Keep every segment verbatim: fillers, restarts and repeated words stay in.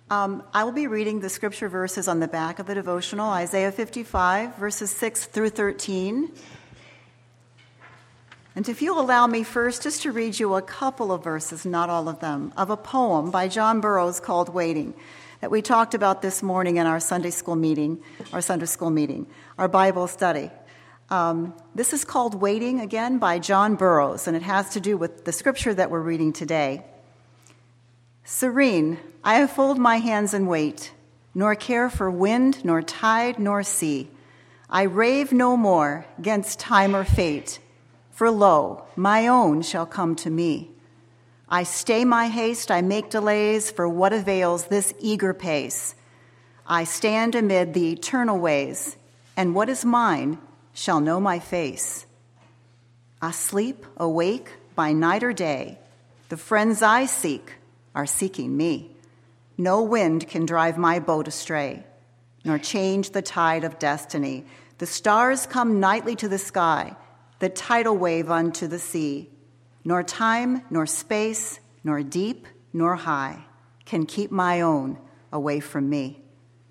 Um, I will be reading the scripture verses on the back of the devotional, Isaiah fifty-five, verses six through thirteen. And if you'll allow me first just to read you a couple of verses, not all of them, of a poem by John Burroughs called Waiting, that we talked about this morning in our Sunday school meeting, our Sunday school meeting, our Bible study. Um, this is called Waiting, again, by John Burroughs, and it has to do with the scripture that we're reading today. Serene, I fold my hands and wait, nor care for wind, nor tide, nor sea. I rave no more 'gainst time or fate, for lo, my own shall come to me. I stay my haste, I make delays, for what avails this eager pace? I stand amid the eternal ways, and what is mine shall know my face. Asleep, awake, by night or day, the friends I seek are seeking me. No wind can drive my boat astray, nor change the tide of destiny. The stars come nightly to the sky, the tidal wave unto the sea. Nor time, nor space, nor deep, nor high can keep my own away from me.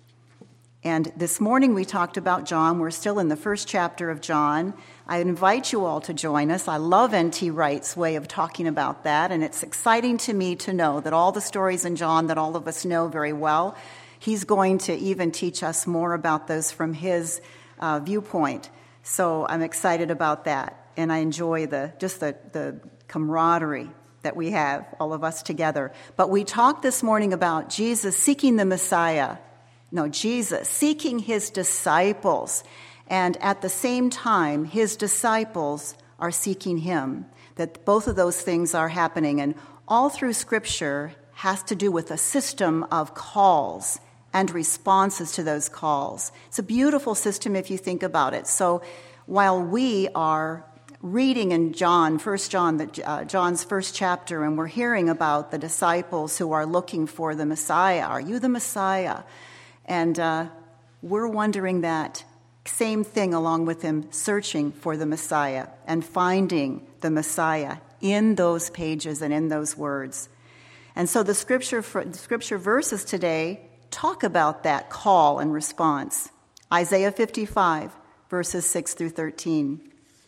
And this morning we talked about John. We're still in the first chapter of John. I invite you all to join us. I love N T Wright's way of talking about that, and it's exciting to me to know that all the stories in John that all of us know very well, he's going to even teach us more about those from his uh, viewpoint. So I'm excited about that, and I enjoy the just the, the camaraderie that we have, all of us together. But we talked this morning about Jesus seeking the Messiah. No, Jesus seeking his disciples. And at the same time, his disciples are seeking him. That both of those things are happening. And all through Scripture has to do with a system of calls and responses to those calls. It's a beautiful system if you think about it. So while we are reading in John, First John, the, uh, John's first chapter, and we're hearing about the disciples who are looking for the Messiah. Are you the Messiah? And uh, we're wondering that same thing along with him, searching for the Messiah and finding the Messiah in those pages and in those words. And so the scripture, the scripture verses today talk about that call and response. Isaiah fifty-five, verses six through thirteen.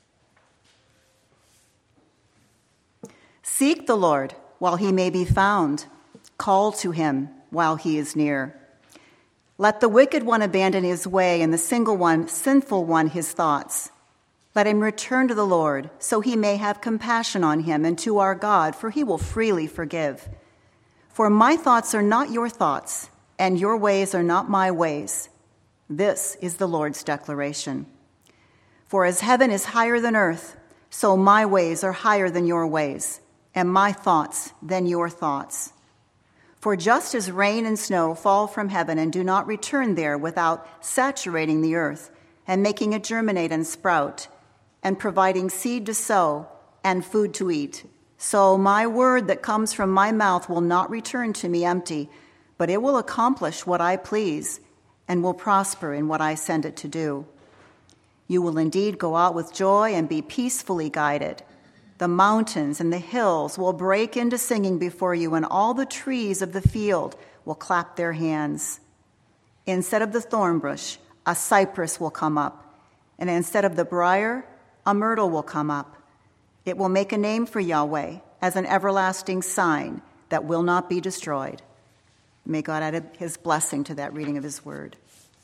Seek the Lord while he may be found. Call to him while he is near. Let the wicked one abandon his way, and the single one, sinful one, his thoughts. Let him return to the Lord, so he may have compassion on him, and to our God, for he will freely forgive. For my thoughts are not your thoughts, and your ways are not my ways. This is the Lord's declaration. For as heaven is higher than earth, so my ways are higher than your ways, and my thoughts than your thoughts. For just as rain and snow fall from heaven and do not return there without saturating the earth and making it germinate and sprout and providing seed to sow and food to eat, so my word that comes from my mouth will not return to me empty, but it will accomplish what I please and will prosper in what I send it to do. You will indeed go out with joy and be peacefully guided. The mountains and the hills will break into singing before you, and all the trees of the field will clap their hands. Instead of the thorn bush, a cypress will come up, and instead of the briar, a myrtle will come up. It will make a name for Yahweh as an everlasting sign that will not be destroyed. May God add his blessing to that reading of his word.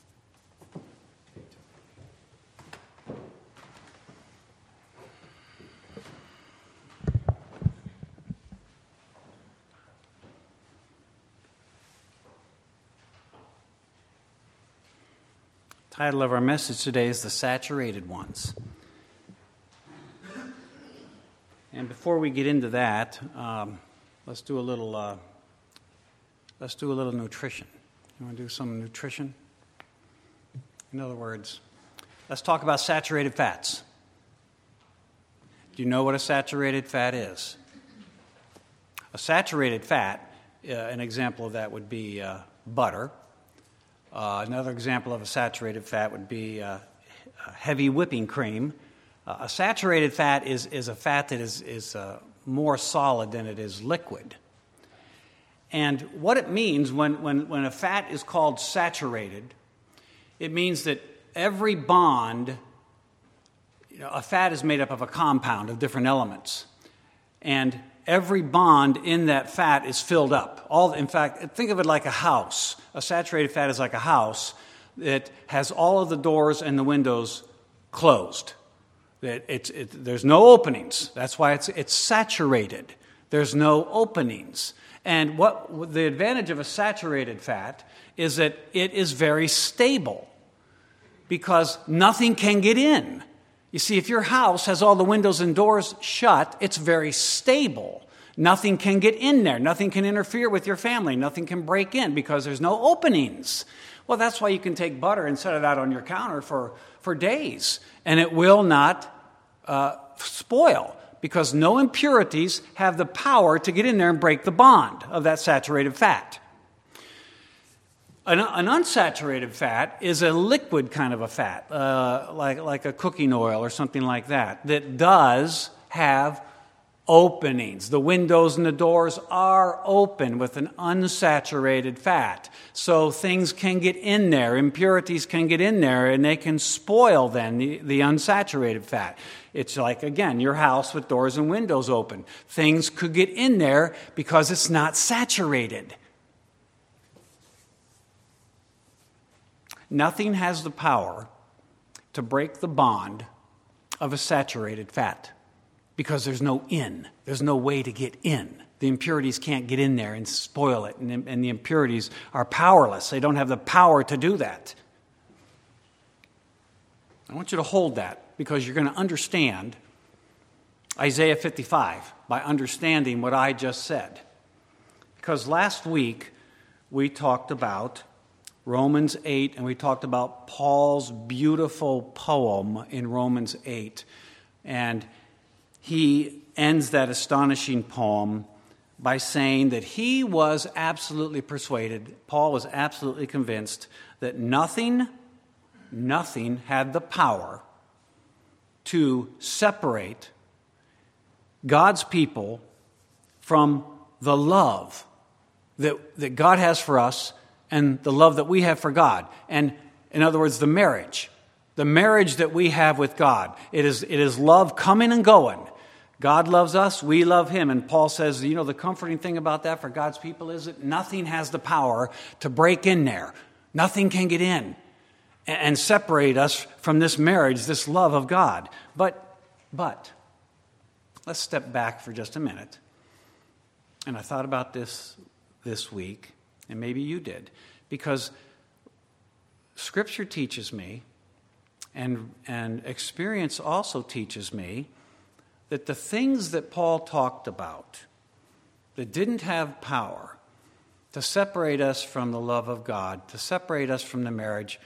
The title of our message today is The Saturated Ones. And before we get into that, um, let's do a little uh, let's do a little nutrition. You want to do some nutrition? In other words, let's talk about saturated fats. Do you know what a saturated fat is? A saturated fat, uh, an example of that would be uh, butter. Uh, another example of a saturated fat would be uh, heavy whipping cream. Uh, a saturated fat is, is a fat that is, is uh, more solid than it is liquid. And what it means when, when, when a fat is called saturated, it means that every bond, you know, a fat is made up of a compound of different elements. And every bond in that fat is filled up. All, in fact, think of it like a house. A saturated fat is like a house that has all of the doors and the windows closed. It, it, it, there's no openings. That's why it's, it's saturated. There's no openings. And what the advantage of a saturated fat is that it is very stable because nothing can get in. You see, if your house has all the windows and doors shut, it's very stable. Nothing can get in there. Nothing can interfere with your family. Nothing can break in because there's no openings. Well, that's why you can take butter and set it out on your counter for, for days, and it will not uh, spoil because no impurities have the power to get in there and break the bond of that saturated fat. An, an unsaturated fat is a liquid kind of a fat, uh, like, like a cooking oil or something like that, that does have openings. The windows and the doors are open with an unsaturated fat. So things can get in there, impurities can get in there, and they can spoil then the, the unsaturated fat. It's like, again, your house with doors and windows open. Things could get in there because it's not saturated. Nothing has the power to break the bond of a saturated fat because there's no in. There's no way to get in. The impurities can't get in there and spoil it, and, and the impurities are powerless. They don't have the power to do that. I want you to hold that because you're going to understand Isaiah fifty-five by understanding what I just said. Because last week we talked about Romans eight, and we talked about Paul's beautiful poem in Romans eight. And he ends that astonishing poem by saying that he was absolutely persuaded, Paul was absolutely convinced, that nothing, nothing had the power to separate God's people from the love that, that God has for us and the love that we have for God. And in other words, the marriage. The marriage that we have with God. It is, it is love coming and going. God loves us, we love Him. And Paul says, you know, the comforting thing about that for God's people is that nothing has the power to break in there. Nothing can get in and, and separate us from this marriage, this love of God. But, but, let's step back for just a minute. And I thought about this this week. And maybe you did, because Scripture teaches me, and, and experience also teaches me, that the things that Paul talked about that didn't have power to separate us from the love of God, to separate us from the marriage,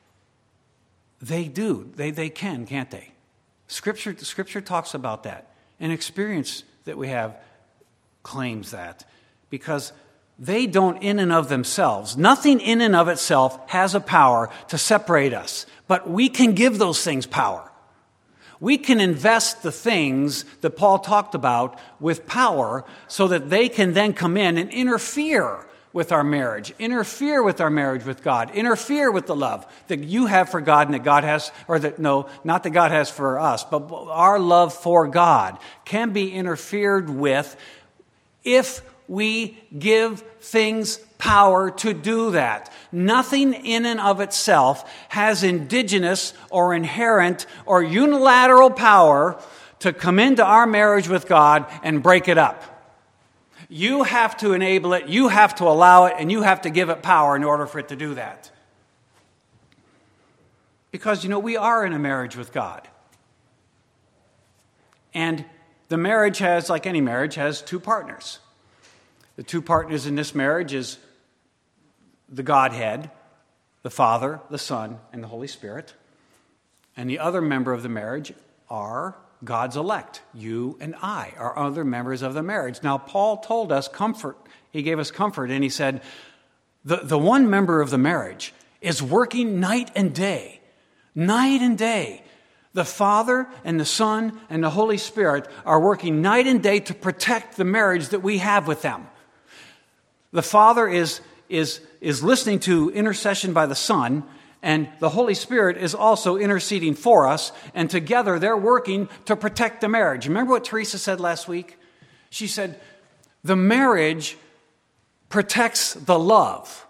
they do. They, they can, can't they? Scripture, Scripture talks about that. And experience that we have claims that, because they don't in and of themselves. Nothing in and of itself has a power to separate us. But we can give those things power. We can invest the things that Paul talked about with power so that they can then come in and interfere with our marriage, interfere with our marriage with God, interfere with the love that you have for God and that God has, or that, no, not that God has for us, but our love for God can be interfered with if we give things power to do that. Nothing in and of itself has indigenous or inherent or unilateral power to come into our marriage with God and break it up. You have to enable it, you have to allow it, and you have to give it power in order for it to do that. Because, you know, we are in a marriage with God. And the marriage has, like any marriage, has two partners. The two partners in this marriage is the Godhead, the Father, the Son, and the Holy Spirit. And the other member of the marriage are God's elect. You and I are other members of the marriage. Now, Paul told us comfort. He gave us comfort, and he said, the, the one member of the marriage is working night and day. Night and day. The Father and the Son and the Holy Spirit are working night and day to protect the marriage that we have with them. The Father is, is, is listening to intercession by the Son, and the Holy Spirit is also interceding for us, and together they're working to protect the marriage. Remember what Teresa said last week? She said, the marriage protects the love.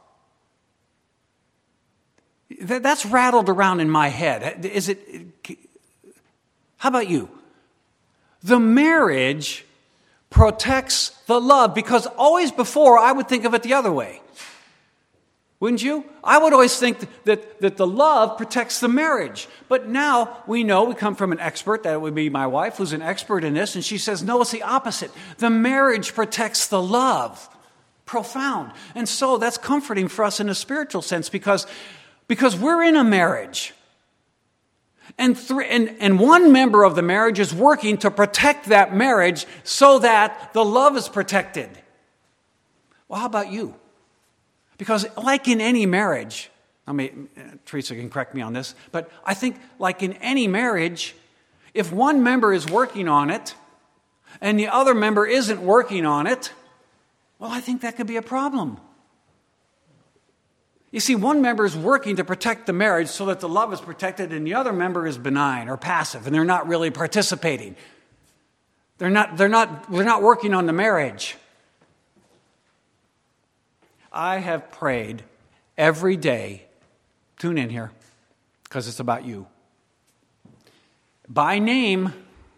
That's rattled around in my head. Is it? How about you? The marriage protects the love, because always before I would think of it the other way. Wouldn't you? I would always think that, that the love protects the marriage. But now we know, we come from an expert, that would be my wife, who's an expert in this, and she says, no, it's the opposite. The marriage protects the love. Profound. And so that's comforting for us in a spiritual sense, because, because we're in a marriage. And, three, and, and one member of the marriage is working to protect that marriage so that the love is protected. Well, how about you? Because like in any marriage, I mean, Teresa can correct me on this, but I think like in any marriage, if one member is working on it and the other member isn't working on it, well, I think that could be a problem. You see, one member is working to protect the marriage so that the love is protected, and the other member is benign or passive, and they're not really participating. They're not, they're not, they're not working on the marriage. I have prayed every day, tune in here, because it's about you, by name,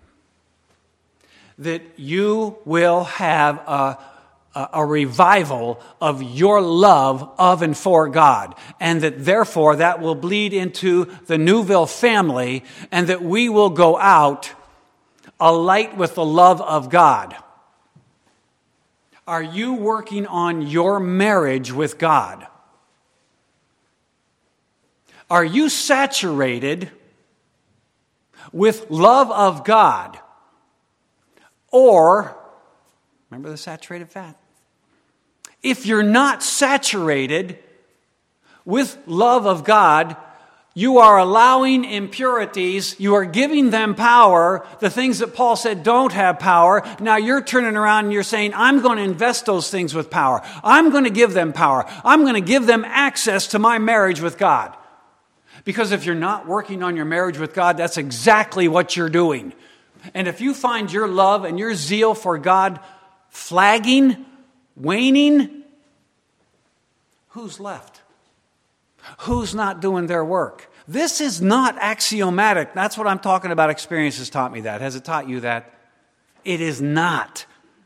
that you will have a a revival of your love of and for God, and that therefore that will bleed into the Newville family, and that we will go out alight with the love of God. Are you working on your marriage with God? Are you saturated with love of God? Or, remember the saturated fat? If you're not saturated with love of God, you are allowing impurities, you are giving them power, the things that Paul said don't have power. Now you're turning around and you're saying, I'm going to invest those things with power. I'm going to give them power. I'm going to give them access to my marriage with God. Because if you're not working on your marriage with God, that's exactly what you're doing. And if you find your love and your zeal for God flagging, waning, who's left? Who's not doing their work? This is not axiomatic. That's what I'm talking about. Experience has taught me that. Has it taught you that? It is not.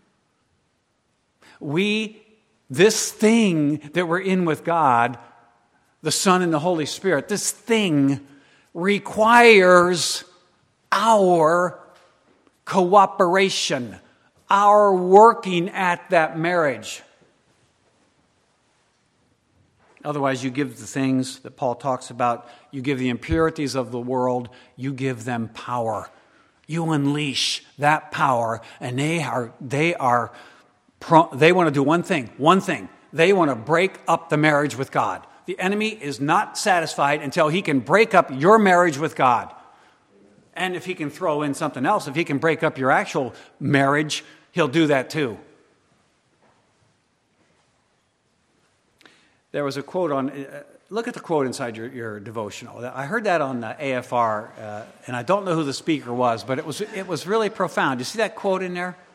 We, this thing that we're in with God, the Son and the Holy Spirit, this thing requires our cooperation, our working at that marriage. Otherwise, you give the things that Paul talks about, you give the impurities of the world, you give them power. You unleash that power, and they are they are they want to do one thing, one thing. They want to break up the marriage with God. The enemy is not satisfied until he can break up your marriage with God. And if he can throw in something else, if he can break up your actual marriage, he'll do that too. There was a quote on, uh, look at the quote inside your, your devotional. I heard that on uh, A F R, uh, and I don't know who the speaker was, but it was it was really profound. You see that quote in there?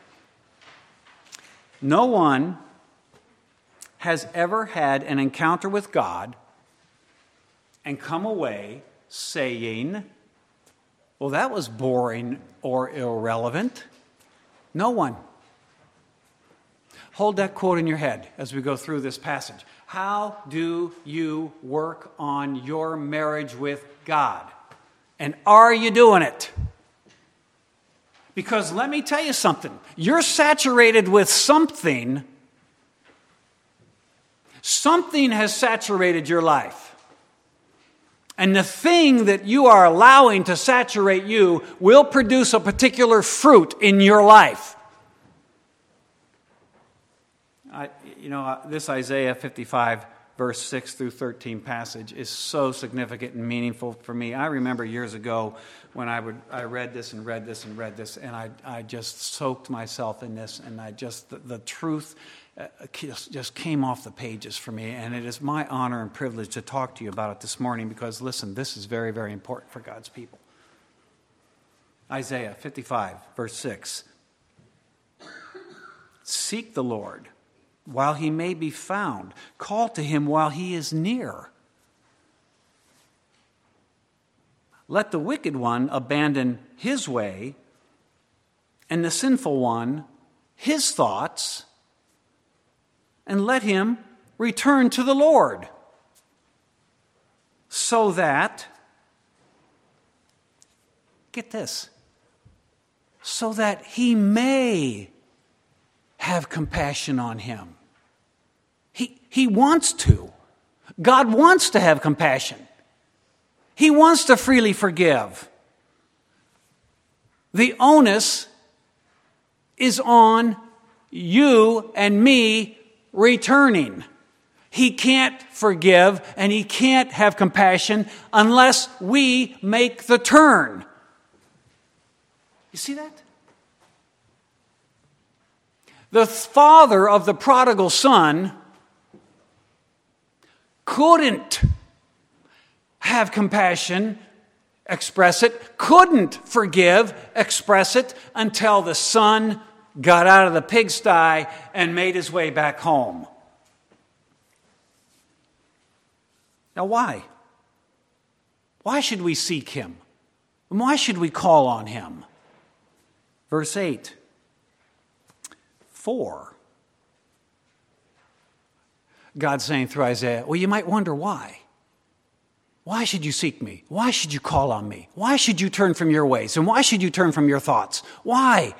No one has ever had an encounter with God and come away saying, well, that was boring or irrelevant. No one. Hold that quote in your head as we go through this passage. How do you work on your marriage with God? And are you doing it? Because let me tell you something. You're saturated with something. Something has saturated your life. And the thing that you are allowing to saturate you will produce a particular fruit in your life. I, you know, this Isaiah fifty-five, verse six through thirteen passage is so significant and meaningful for me. I remember years ago when I would I read this and read this and read this, and I I just soaked myself in this, and I just the, the truth uh, just, just came off the pages for me, and it is my honor and privilege to talk to you about it this morning because, listen, this is very, very important for God's people. Isaiah fifty-five, verse six. Seek the Lord while he may be found. Call to him while he is near. Let the wicked one abandon his way, and the sinful one his thoughts, and let him return to the Lord, so that, get this, so that he may have compassion on him. He, he wants to. God wants to have compassion. He wants to freely forgive. The onus is on you and me returning. He can't forgive and he can't have compassion unless we make the turn. You see that? The father of the prodigal son couldn't have compassion, express it, couldn't forgive, express it, until the son got out of the pigsty and made his way back home. Now why? Why should we seek him? And why should we call on him? Verse eight. For. God's saying through Isaiah, well, you might wonder why. Why should you seek me? Why should you call on me? Why should you turn from your ways? And why should you turn from your thoughts? Why?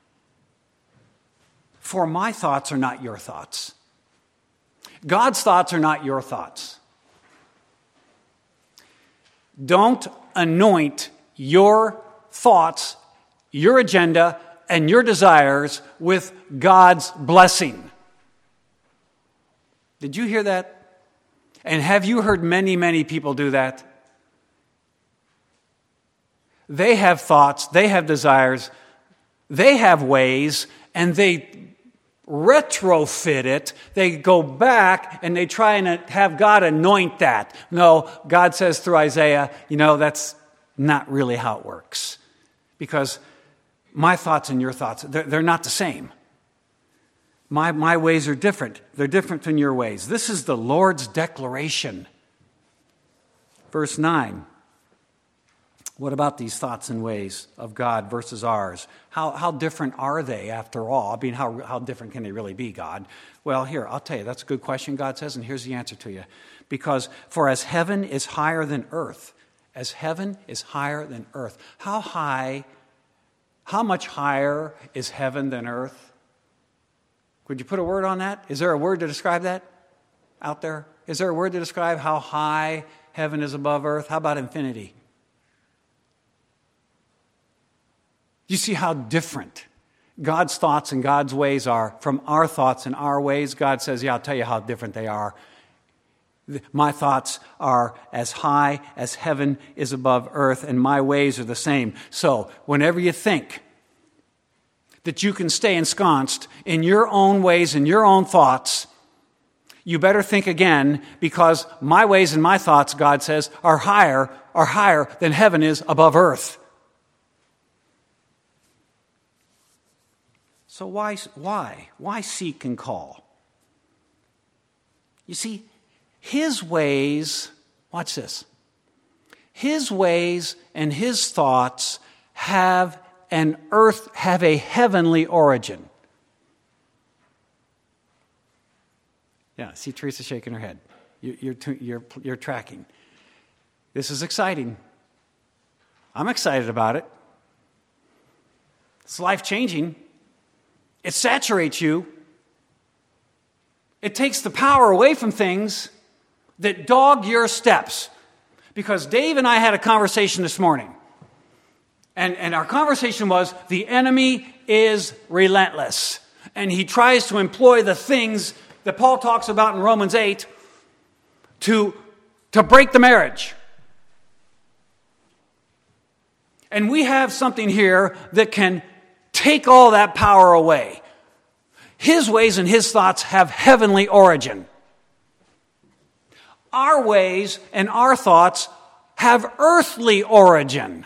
For my thoughts are not your thoughts. God's thoughts are not your thoughts. Don't anoint your thoughts, your agenda, and your desires with God's blessing. Did you hear that? And have you heard many, many people do that? They have thoughts, they have desires, they have ways, and they retrofit it. They go back and they try and have God anoint that. No, God says through Isaiah, you know, that's not really how it works. Because my thoughts and your thoughts, they're, they're not the same. My, my ways are different. They're different than your ways. This is the Lord's declaration. Verse nine. What about these thoughts and ways of God versus ours? How, how different are they after all? I mean, how, how different can they really be, God? Well, here, I'll tell you, that's a good question, God says, and here's the answer to you. Because, for as heaven is higher than earth, as heaven is higher than earth, how high, how much higher is heaven than earth? Could you put a word on that? Is there a word to describe that out there? Is there a word to describe how high heaven is above earth? How about infinity? You see how different God's thoughts and God's ways are from our thoughts and our ways? God says, yeah, I'll tell you how different they are. My thoughts are as high as heaven is above earth, and my ways are the same. So, whenever you think that you can stay ensconced in your own ways and your own thoughts, you better think again, because my ways and my thoughts, God says, are higher, are higher than heaven is above earth. So why, why, why seek and call? You see, his ways, watch this, his ways and his thoughts have an earth, have a heavenly origin. Yeah, see Teresa shaking her head. You, you're, you're, you're tracking. This is exciting. I'm excited about it. It's life-changing. It saturates you. It takes the power away from things that dog your steps. Because Dave and I had a conversation this morning. And, and our conversation was, the enemy is relentless. And he tries to employ the things that Paul talks about in Romans eight to, to break the marriage. And we have something here that can take all that power away. His ways and his thoughts have heavenly origin. Our ways and our thoughts have earthly origin.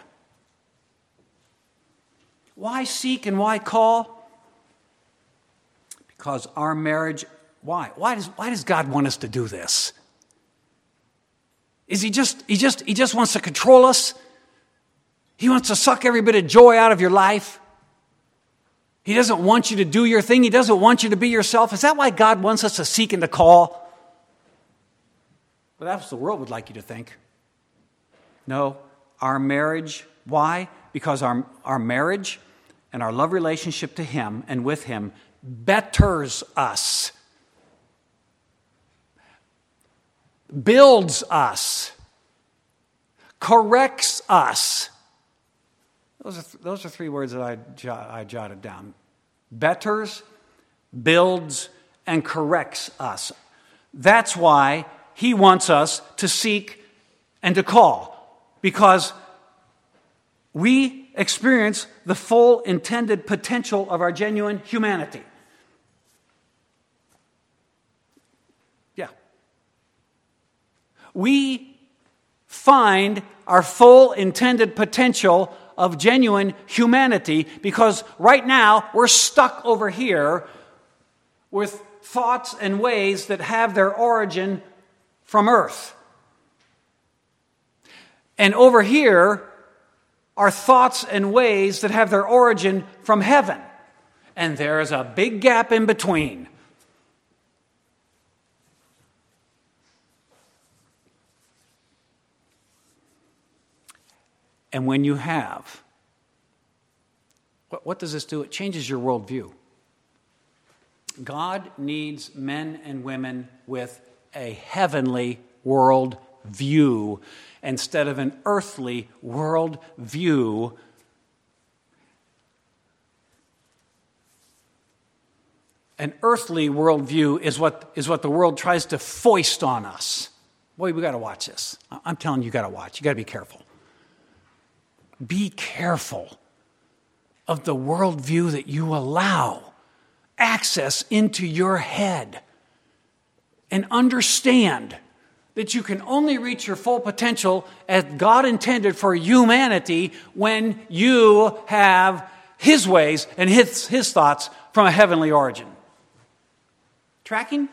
Why seek and why call? Because our marriage, why? Why does, why does God want us to do this? Is he just, he just, he just wants to control us? He wants to suck every bit of joy out of your life? He doesn't want you to do your thing. He doesn't want you to be yourself. Is that why God wants us to seek and to call? Well, that's what the world would like you to think. No, our marriage, why? Because our, our marriage and our love relationship to him and with him betters us, builds us, corrects us. Those are, th- those are three words that I, jot, I jotted down. Betters, builds, and corrects us. That's why he wants us to seek and to call, because we experience the full intended potential of our genuine humanity. Yeah. We find our full intended potential of genuine humanity because right now we're stuck over here with thoughts and ways that have their origin from earth. And over here are thoughts and ways that have their origin from heaven. And there is a big gap in between. And when you have, what, what does this do? It changes your worldview. God needs men and women with a heavenly world view instead of an earthly world view. An earthly worldview is what is what the world tries to foist on us. Boy, we got to watch this. I'm telling you, you got to watch. You got to be careful. Be careful of the worldview that you allow access into your head. And understand that you can only reach your full potential as God intended for humanity when you have his ways and his, his thoughts from a heavenly origin. Tracking?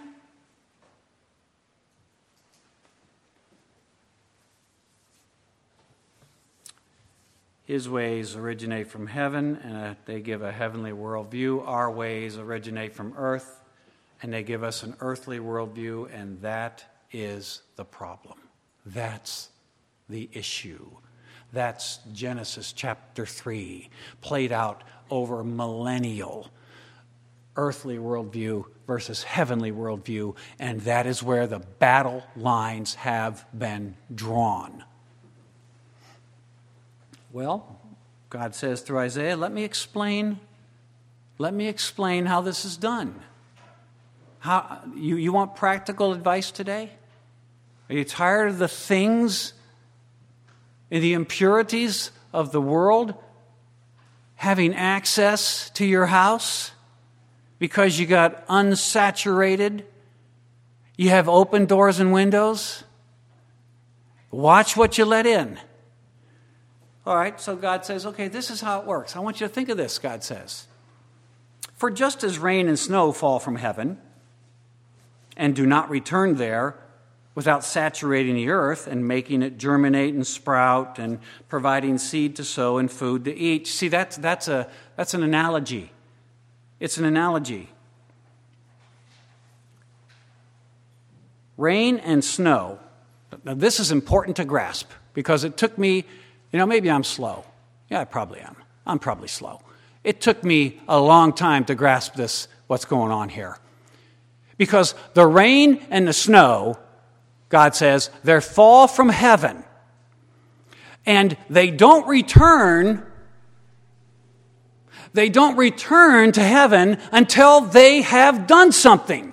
His ways originate from heaven, and they give a heavenly worldview. Our ways originate from earth, and they give us an earthly worldview, and that is the problem. That's the issue. That's Genesis chapter three, played out over millennial. Earthly worldview versus heavenly worldview, and that is where the battle lines have been drawn. Well, God says through Isaiah, let me explain, let me explain how this is done. How, you, you want practical advice today? Are you tired of the things and the impurities of the world having access to your house because you got unsaturated? You have open doors and windows? Watch what you let in. All right, so God says, okay, this is how it works. I want you to think of this, God says. For just as rain and snow fall from heaven and do not return there without saturating the earth and making it germinate and sprout and providing seed to sow and food to eat. See, that's, that's, a, that's an analogy. It's an analogy. Rain and snow. Now, this is important to grasp because it took me, you know, maybe I'm slow. Yeah, I probably am. I'm probably slow. It took me a long time to grasp this, what's going on here. Because the rain and the snow, God says, they fall from heaven. And they don't return, they don't return to heaven until they have done something.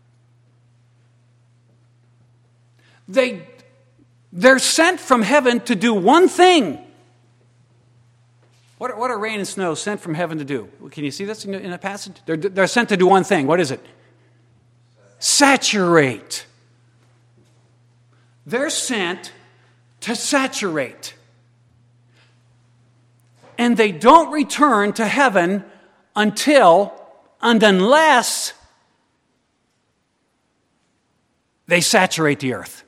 They, they're sent from heaven to do one thing. What are, what are rain and snow sent from heaven to do? Can you see this in, in a passage? They're, they're sent to do one thing. What is it? Saturate. They're sent to saturate. And they don't return to heaven until and unless they saturate the earth.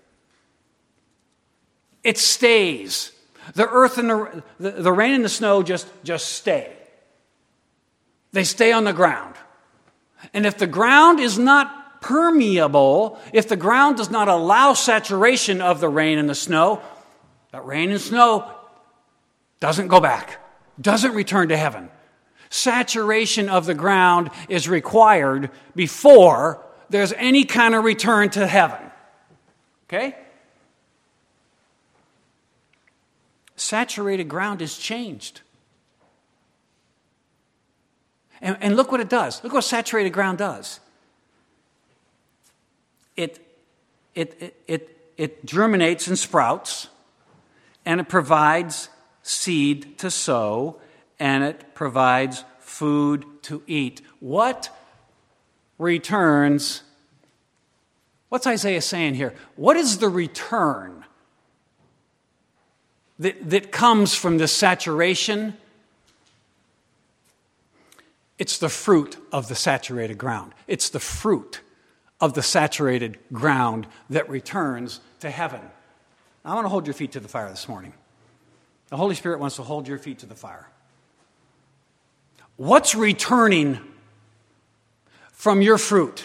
It stays. The earth and the, the, the rain and the snow just, just stay. They stay on the ground. And if the ground is not permeable, if the ground does not allow saturation of the rain and the snow, that rain and snow doesn't go back, doesn't return to heaven. Saturation of the ground is required before there's any kind of return to heaven. Okay? Saturated ground is changed. And, and look what it does. Look what saturated ground does. It, it, it, it, it germinates and sprouts, and it provides seed to sow, and it provides food to eat. What returns? What's Isaiah saying here? What is the return that, that comes from this saturation? It's the fruit of the saturated ground. It's the fruit of the saturated ground that returns to heaven. I want to hold your feet to the fire this morning. The Holy Spirit wants to hold your feet to the fire. What's returning from your fruit?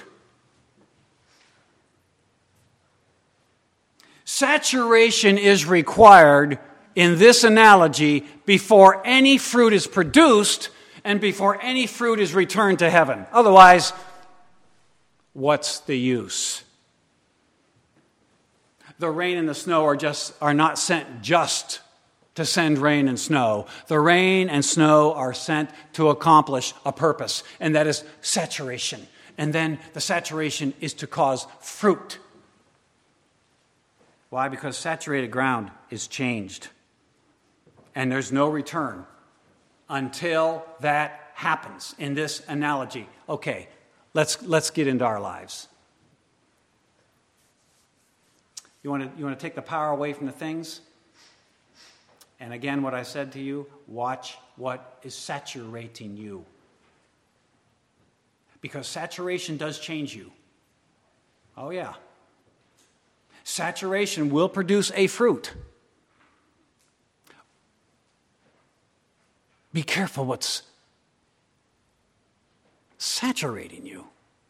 Saturation is required in this analogy before any fruit is produced and before any fruit is returned to heaven. Otherwise, what's the use? The rain and the snow are just are not sent just to send rain and snow. The rain and snow are sent to accomplish a purpose, and that is saturation. And then the saturation is to cause fruit. Why? Because saturated ground is changed. And there's no return until that happens in this analogy. Okay, let's let's get into our lives. You want to you want to take the power away from the things? And again, what I said to you, watch what is saturating you. Because saturation does change you. Oh yeah. Saturation will produce a fruit. Be careful what's saturating you.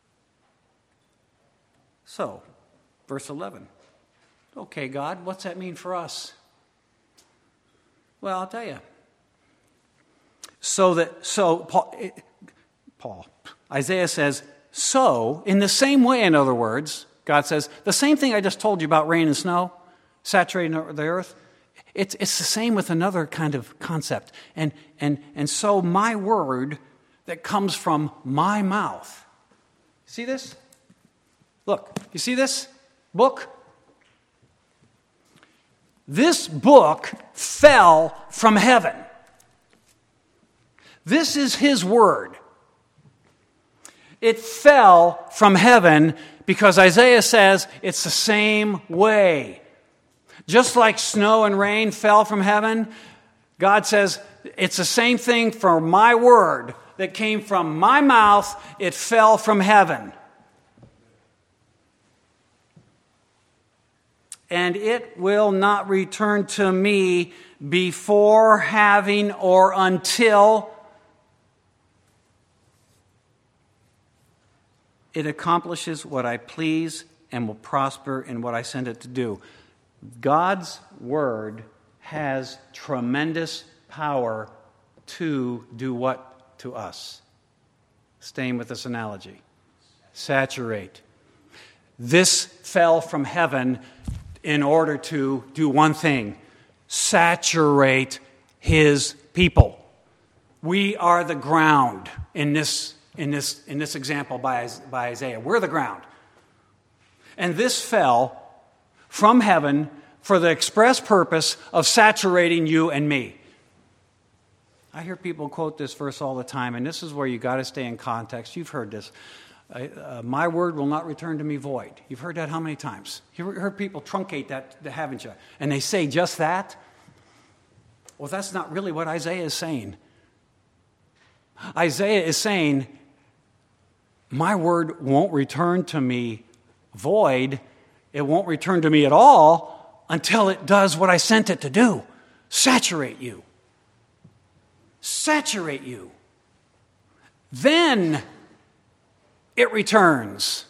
So, verse eleven. Okay, God, what's that mean for us? Well, I'll tell you. So that, so, Paul, Paul, Isaiah says, so, in the same way, in other words, God says, the same thing I just told you about rain and snow, saturating the earth, it's, it's the same with another kind of concept. And, and, and so my word that comes from my mouth. See this? Look, you see this book? This book fell from heaven. This is his word. It fell from heaven because Isaiah says it's the same way. Just like snow and rain fell from heaven, God says it's the same thing for my word that came from my mouth. It fell from heaven. And it will not return to me before having or until it accomplishes what I please and will prosper in what I send it to do. God's word has tremendous power to do what to us? Staying with this analogy. Saturate. This fell from heaven in order to do one thing, saturate his people. We are the ground in this, in this, in this example by, by Isaiah. We're the ground. And this fell from heaven for the express purpose of saturating you and me. I hear people quote this verse all the time, and this is where you got to stay in context. You've heard this. I, uh, my word will not return to me void. You've heard that how many times? You've heard people truncate that, haven't you? And they say just that? Well, that's not really what Isaiah is saying. Isaiah is saying, my word won't return to me void. It won't return to me at all until it does what I sent it to do. Saturate you. Saturate you. Then it returns.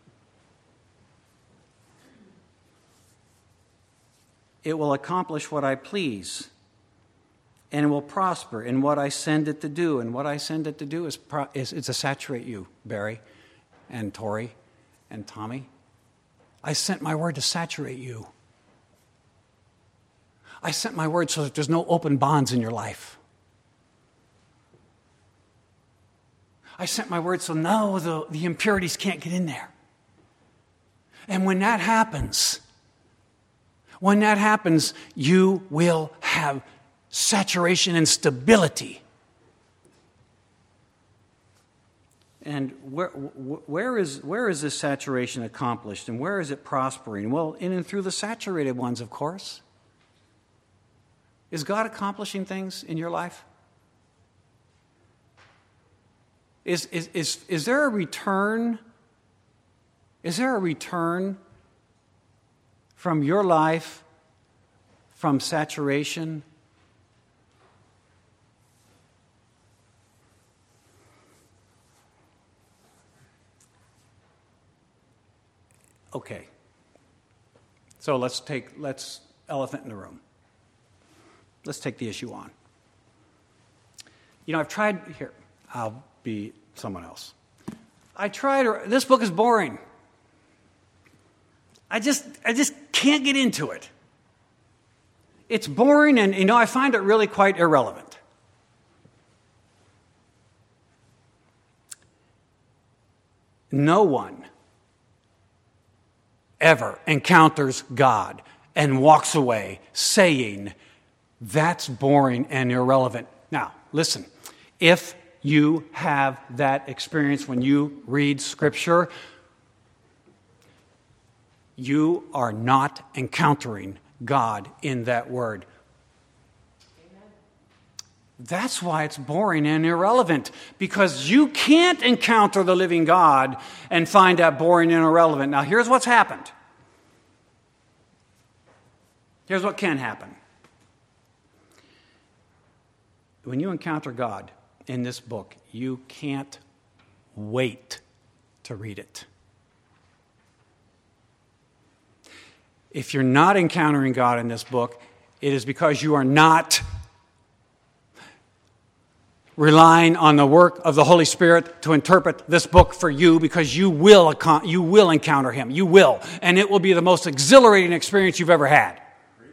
It will accomplish what I please, and it will prosper in what I send it to do. And what I send it to do is, pro- is, is to saturate you, Barry and Tori and Tommy. I sent my word to saturate you. I sent my word so that there's no open bonds in your life. I sent my word so now the, the impurities can't get in there. And when that happens, when that happens, you will have saturation and stability. And where, where is where is this saturation accomplished, and where is it prospering? Well, in and through the saturated ones, of course. Is God accomplishing things in your life? Is, is, is, is there a return? Is there a return from your life from saturation? Okay. So let's take, let's, elephant in the room. Let's take the issue on. You know, I've tried, here, I'll be someone else. I tried, this book is boring. I just, I just can't get into it. It's boring, and, you know, I find it really quite irrelevant. No one ever encounters God and walks away saying, that's boring and irrelevant. Now, listen, if you have that experience when you read Scripture, you are not encountering God in that word. Amen. That's why it's boring and irrelevant, because you can't encounter the living God and find that boring and irrelevant. Now, here's what's happened. Here's what can happen. When you encounter God in this book, you can't wait to read it. If you're not encountering God in this book, it is because you are not relying on the work of the Holy Spirit to interpret this book for you, because you will, you will encounter Him. You will. And it will be the most exhilarating experience you've ever had.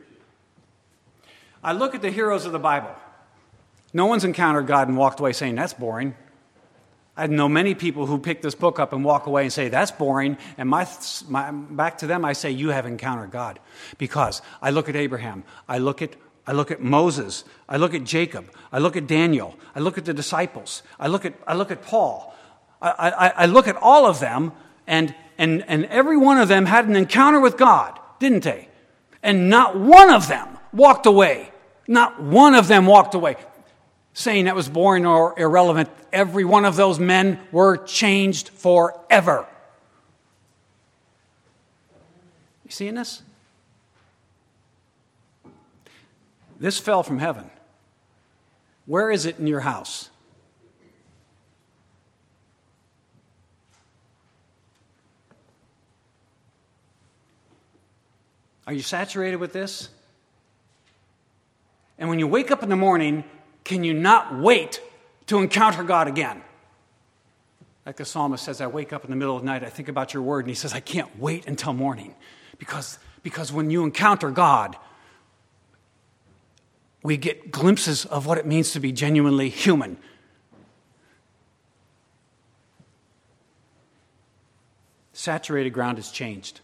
I look at the heroes of the Bible. No one's encountered God and walked away saying, that's boring. I know many people who pick this book up and walk away and say, that's boring. And my, my back to them, I say, you have encountered God. Because I look at Abraham, I look at I look at Moses, I look at Jacob, I look at Daniel, I look at the disciples, I look at I look at Paul. I, I, I look at all of them, and, and, and every one of them had an encounter with God, didn't they? And not one of them walked away. Not one of them walked away saying that was boring or irrelevant. Every one of those men were changed forever. You seeing this? This fell from heaven. Where is it in your house? Are you saturated with this? And when you wake up in the morning, can you not wait to encounter God again? Like the psalmist says, I wake up in the middle of the night, I think about your word, and he says, I can't wait until morning. Because, because when you encounter God, we get glimpses of what it means to be genuinely human. Saturated ground has changed.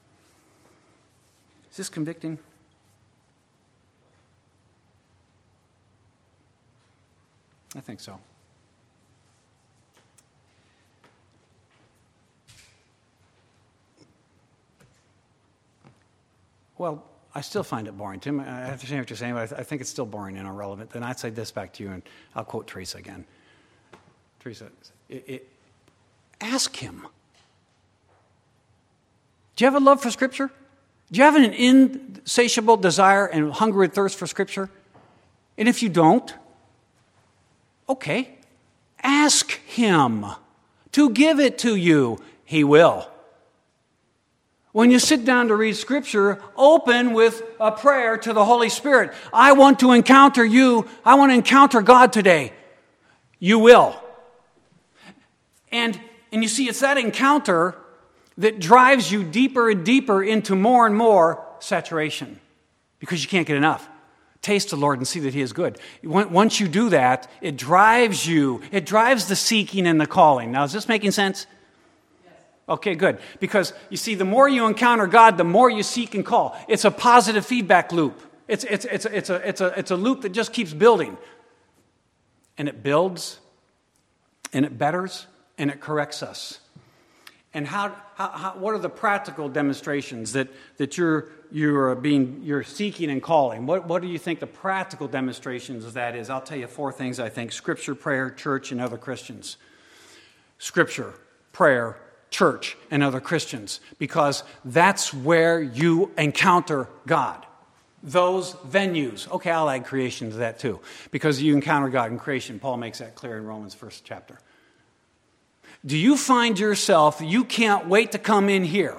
Is this convicting? I think so. Well, I still find it boring, Tim. I understand what you're saying, but I, th- I think it's still boring and irrelevant. Then I'd say this back to you, and I'll quote Teresa again. Teresa, it, it, ask him. Do you have a love for Scripture? Do you have an insatiable desire and hunger and thirst for Scripture? And if you don't, okay, ask him to give it to you. He will. When you sit down to read Scripture, open with a prayer to the Holy Spirit. I want to encounter you. I want to encounter God today. You will. And, and you see, it's that encounter that drives you deeper and deeper into more and more saturation because you can't get enough. Taste the Lord and see that He is good. Once you do that, it drives you. It drives the seeking and the calling. Now, is this making sense? Okay, good. Because, you see, the more you encounter God, the more you seek and call. It's a positive feedback loop. It's, it's, it's, it's, a, it's, a, it's a loop that just keeps building. And it builds, and it betters, and it corrects us. And how, how, how what are the practical demonstrations that, that you're, you're, being, you're seeking and calling? What, what do you think the practical demonstrations of that is? I'll tell you four things, I think. Scripture, prayer, church, and other Christians. Scripture, prayer, church, and other Christians, because that's where you encounter God. Those venues. Okay, I'll add creation to that too, because you encounter God in creation. Paul makes that clear in Romans first chapter. Do you find yourself, you can't wait to come in here?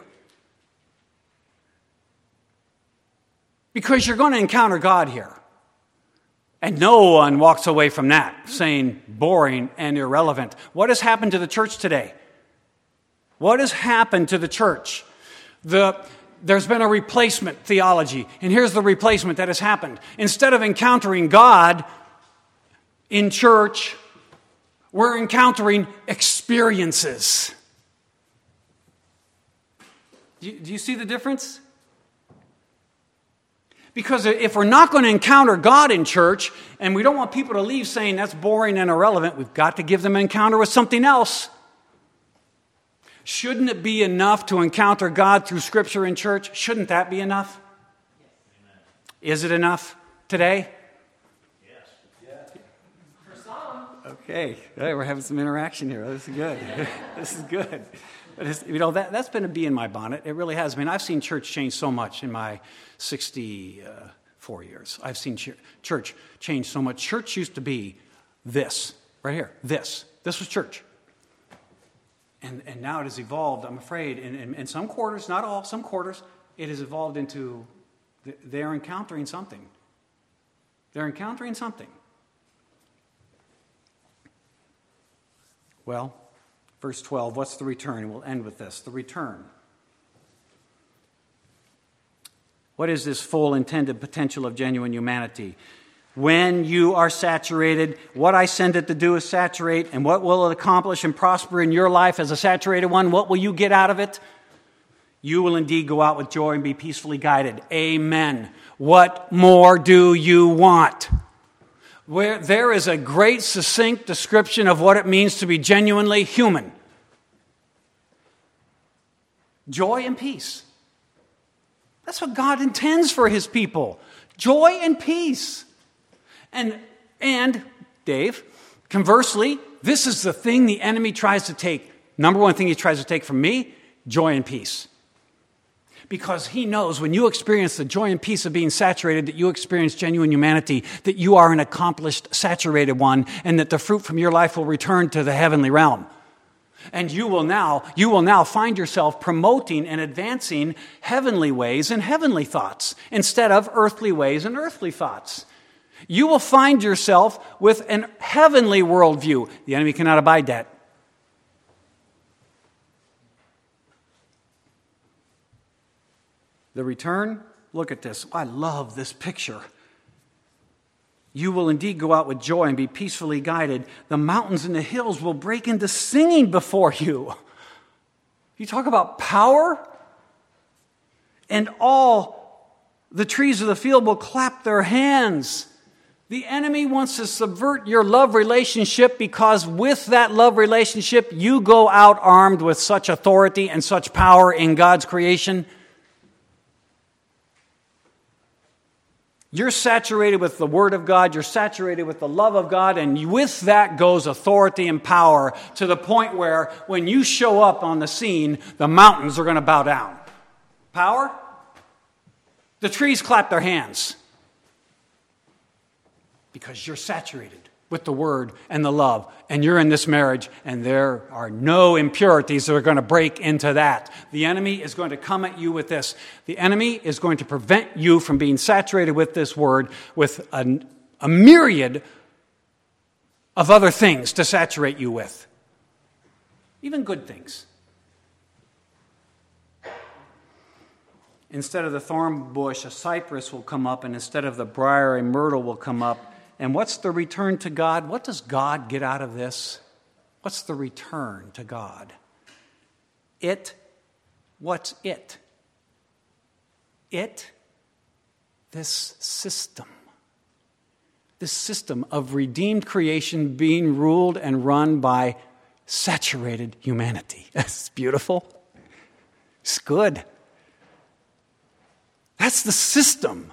Because you're going to encounter God here. And no one walks away from that saying boring and irrelevant. What has happened to the church today? What has happened to the church? The, there's been a replacement theology. And here's the replacement that has happened. Instead of encountering God in church, we're encountering experiences. Do you, do you see the difference? Because if we're not going to encounter God in church, and we don't want people to leave saying that's boring and irrelevant, we've got to give them an encounter with something else. Shouldn't it be enough to encounter God through Scripture in church? Shouldn't that be enough? Yes. Is it enough today? Yes. Yeah. For some. Okay. Hey, we're having some interaction here. This is good. This is good. But it's, you know, that, that's been a bee in my bonnet. It really has. I mean, I've seen church change so much in my sixty-four years. I've seen ch- church change so much. Church used to be this, right here, this. This was church. And, and now it has evolved, I'm afraid, in, in, in some quarters, not all, some quarters, it has evolved into they're encountering something. They're encountering something. Well, verse twelve, what's the return? We'll end with this. The return. What is this full intended potential of genuine humanity? When you are saturated, what I send it to do is saturate, and what will it accomplish and prosper in your life as a saturated one? What will you get out of it? You will indeed go out with joy and be peacefully guided. Amen. What more do you want? Where there is a great succinct description of what it means to be genuinely human. Joy and peace. That's what God intends for His people. Joy and peace. And, and, Dave, conversely, this is the thing the enemy tries to take. Number one thing he tries to take from me, joy and peace. Because he knows when you experience the joy and peace of being saturated, that you experience genuine humanity, that you are an accomplished, saturated one, and that the fruit from your life will return to the heavenly realm. And you will now, you will now find yourself promoting and advancing heavenly ways and heavenly thoughts instead of earthly ways and earthly thoughts. You will find yourself with an heavenly worldview. The enemy cannot abide that. The return, look at this. I love this picture. You will indeed go out with joy and be peacefully guided. The mountains and the hills will break into singing before you. You talk about power? And all the trees of the field will clap their hands. The enemy wants to subvert your love relationship because with that love relationship, you go out armed with such authority and such power in God's creation. You're saturated with the Word of God, you're saturated with the love of God, and with that goes authority and power to the point where when you show up on the scene, the mountains are going to bow down. Power? The trees clap their hands. Because you're saturated with the Word and the love, and you're in this marriage, and there are no impurities that are going to break into that. The enemy is going to come at you with this. The enemy is going to prevent you from being saturated with this Word with a, a myriad of other things to saturate you with. Even good things. Instead of the thorn bush, a cypress will come up, and instead of the briar, a myrtle will come up. And what's the return to God? What does God get out of this? What's the return to God? It, what's it? It, this system. This system of redeemed creation being ruled and run by saturated humanity. That's beautiful. It's good. That's the system.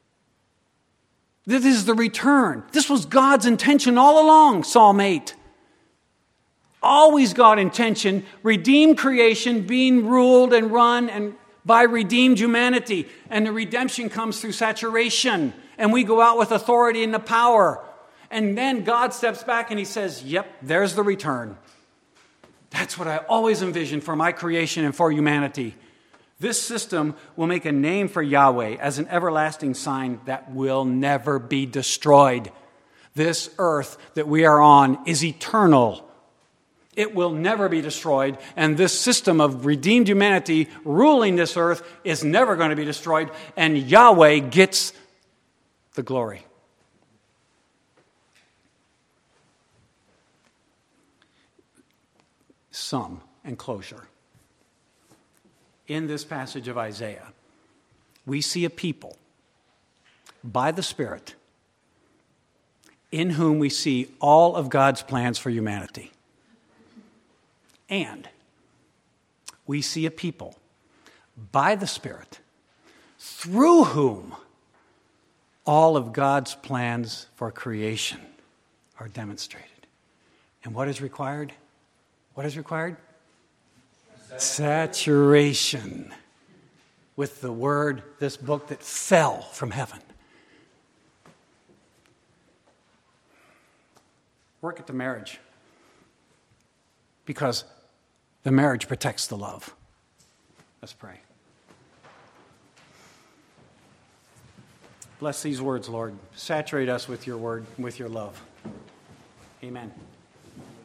This is the return. This was God's intention all along, Psalm eight. Always God's intention, redeemed creation being ruled and run and by redeemed humanity. And the redemption comes through saturation. And we go out with authority and the power. And then God steps back and he says, yep, there's the return. That's what I always envisioned for my creation and for humanity. This system will make a name for Yahweh as an everlasting sign that will never be destroyed. This earth that we are on is eternal. It will never be destroyed. And this system of redeemed humanity ruling this earth is never going to be destroyed. And Yahweh gets the glory. Sum and closure. In this passage of Isaiah, we see a people by the Spirit in whom we see all of God's plans for humanity. And we see a people by the Spirit through whom all of God's plans for creation are demonstrated. And what is required? What is required? Saturation with the Word, this book that fell from heaven. Work at the marriage. Because the marriage protects the love. Let's pray. Bless these words, Lord. Saturate us with your word, with your love. Amen.